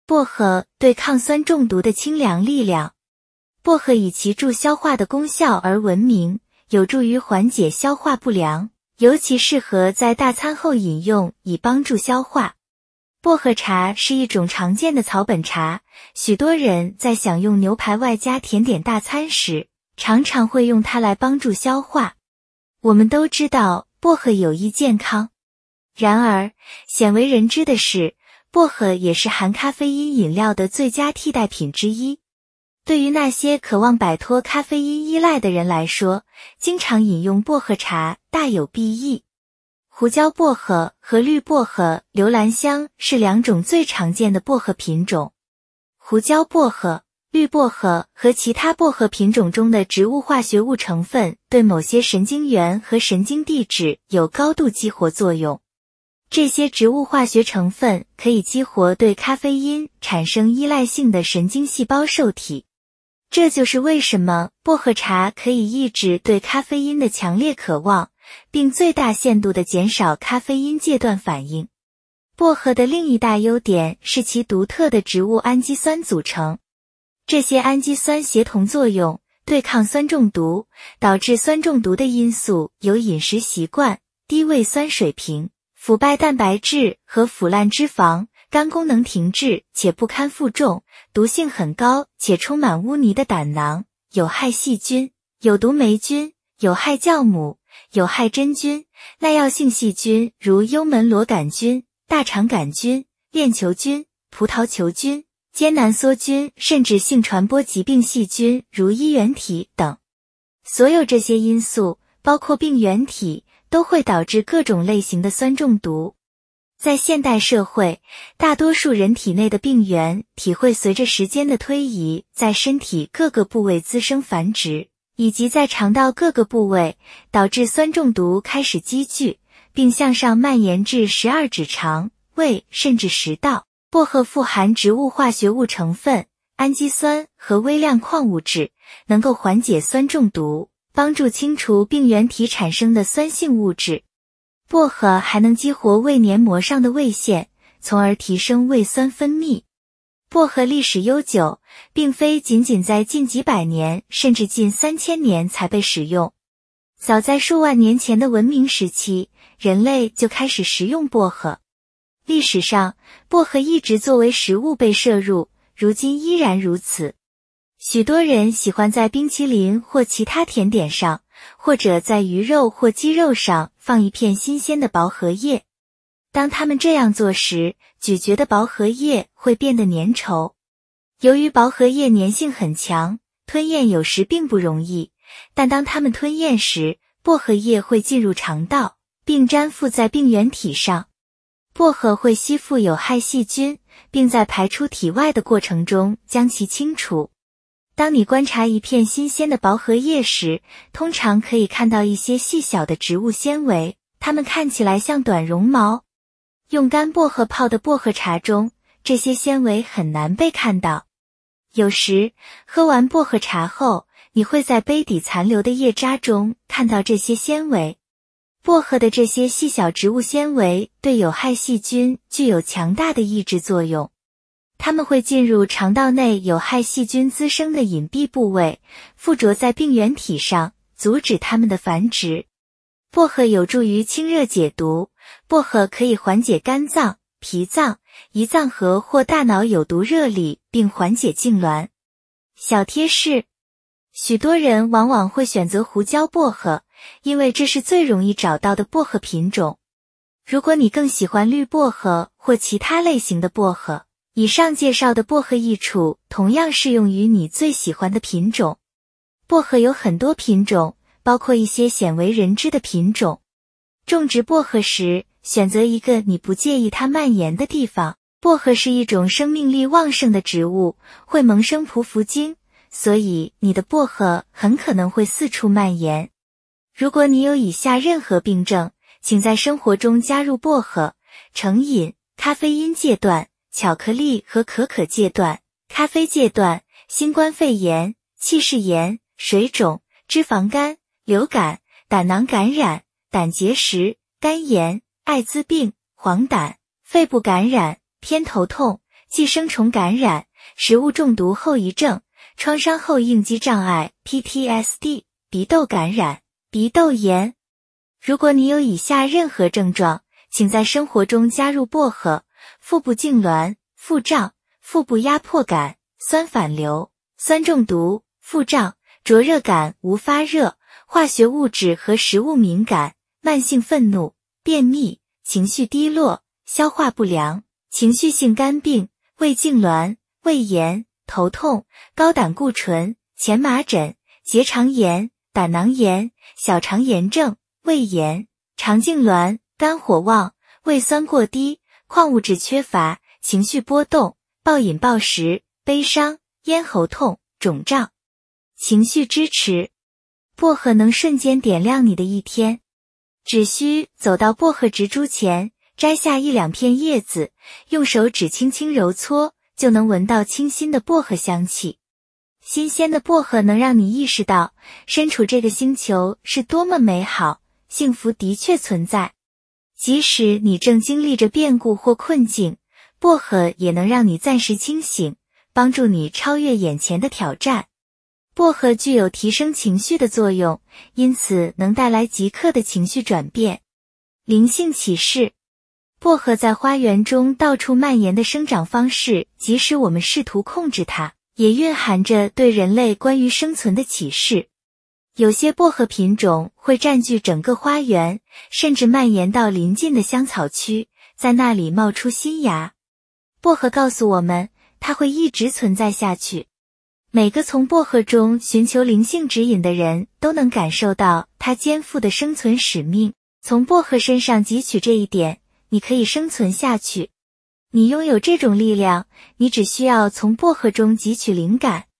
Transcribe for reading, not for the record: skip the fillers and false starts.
薄荷对抗酸中毒的清凉力量。薄荷以其助消化的功效而闻名，有助于缓解消化不良，尤其适合在大餐后饮用，以帮助消化。薄荷茶是一种常见的草本茶，许多人在享用牛排外加甜点大餐时，常常会用它来帮助消化。我们都知道薄荷有益健康，然而鲜为人知的是，薄荷也是含咖啡因饮料的最佳替代品之一。对于那些渴望摆脱咖啡因依赖的人来说，经常饮用薄荷茶大有裨益。胡椒薄荷和绿薄荷、留兰香是两种最常见的薄荷品种。胡椒薄荷、绿薄荷和其他薄荷品种中的植物化学物成分对某些神经元和神经递质有高度激活作用。这些植物化学成分可以激活对咖啡因产生依赖性的神经细胞受体。这就是为什么薄荷茶可以抑制对咖啡因的强烈渴望，并最大限度地减少咖啡因戒断反应。薄荷的另一大优点是其独特的植物氨基酸组成。这些氨基酸协同作用，对抗酸中毒。导致酸中毒的因素有饮食习惯、低胃酸水平、腐败蛋白质和腐烂脂肪、肝功能停滞且不堪负重、毒性很高且充满污泥的胆囊、有害细菌、有毒霉菌、有害酵母、有害真菌、耐药性细菌如幽门螺杆菌、大肠杆菌、链球菌、葡萄球菌、艰难梭菌，甚至性传播疾病细菌如衣原体等。所有这些因素，包括病原体，都会导致各种类型的酸中毒。在现代社会，大多数人体内的病原体会随着时间的推移，在身体各个部位滋生繁殖，以及在肠道各个部位，导致酸中毒开始积聚，并向上蔓延至十二指肠、胃甚至食道。薄荷富含植物化学物成分、氨基酸和微量矿物质，能够缓解酸中毒，帮助清除病原体产生的酸性物质。薄荷还能激活胃黏膜上的胃腺，从而提升胃酸分泌。薄荷历史悠久，并非仅仅在近几百年甚至近3000年才被使用。早在数万年前的文明时期，人类就开始食用薄荷。历史上，薄荷一直作为食物被摄入，如今依然如此。许多人喜欢在冰淇淋或其他甜点上，或者在鱼肉或鸡肉上放一片新鲜的薄荷叶。当他们这样做时，咀嚼的薄荷叶会变得粘稠。由于薄荷叶粘性很强，吞咽有时并不容易，但当它们吞咽时，薄荷叶会进入肠道，并粘附在病原体上。薄荷会吸附有害细菌，并在排出体外的过程中将其清除。当你观察一片新鲜的薄荷叶时，通常可以看到一些细小的植物纤维，它们看起来像短绒毛。用干薄荷泡的薄荷茶中，这些纤维很难被看到。有时，喝完薄荷茶后，你会在杯底残留的叶渣中看到这些纤维。薄荷的这些细小植物纤维对有害细菌具有强大的抑制作用。它们会进入肠道内有害细菌滋生的隐蔽部位，附着在病原体上，阻止它们的繁殖。薄荷有助于清热解毒，薄荷可以缓解肝脏、脾脏、胰脏核或大脑有毒热力，并缓解痉挛。小贴士：许多人往往会选择胡椒薄荷，因为这是最容易找到的薄荷品种。如果你更喜欢绿薄荷或其他类型的薄荷，以上介绍的薄荷益处同样适用于你最喜欢的品种。薄荷有很多品种，包括一些鲜为人知的品种。种植薄荷时，选择一个你不介意它蔓延的地方。薄荷是一种生命力旺盛的植物，会萌生匍匐茎，所以你的薄荷很可能会四处蔓延。如果你有以下任何病症，请在生活中加入薄荷：成瘾、咖啡因戒断、巧克力和可可戒断、咖啡戒断、新冠肺炎、气室炎、水肿、脂肪肝、流感、胆囊感染、胆结石、肝炎、艾滋病、黄疸、肺部感染、偏头痛、 寄生虫感染、食物中毒后遗症、创伤后应激障碍 PTSD、鼻窦感染、鼻窦炎。如果你有以下任何症状，请在生活中加入薄荷：腹部痉挛、腹胀、腹部压迫感、酸反流、酸中毒、腹胀、灼热感无发热、化学物质和食物敏感、慢性愤怒、便秘、情绪低落、消化不良、情绪性肝病、胃痉挛、胃炎、头痛、高胆固醇、前麻疹、结肠炎、胆囊炎、小肠炎症、胃炎、肠痉挛、肝火旺、胃酸过低、矿物质缺乏、情绪波动、暴饮暴食、悲伤、咽喉痛、肿胀。情绪支持。薄荷能瞬间点亮你的一天。只需走到薄荷植株前，摘下1-2片叶子，用手指轻轻揉搓，就能闻到清新的薄荷香气。新鲜的薄荷能让你意识到，身处这个星球是多么美好，幸福的确存在。即使你正经历着变故或困境，薄荷也能让你暂时清醒，帮助你超越眼前的挑战。薄荷具有提升情绪的作用，因此能带来即刻的情绪转变。灵性启示。薄荷在花园中到处蔓延的生长方式，即使我们试图控制它，也蕴含着对人类关于生存的启示。有些薄荷品种会占据整个花园，甚至蔓延到邻近的香草区，在那里冒出新芽。薄荷告诉我们，它会一直存在下去。每个从薄荷中寻求灵性指引的人都能感受到它肩负的生存使命。从薄荷身上汲取这一点，你可以生存下去。你拥有这种力量，你只需要从薄荷中汲取灵感，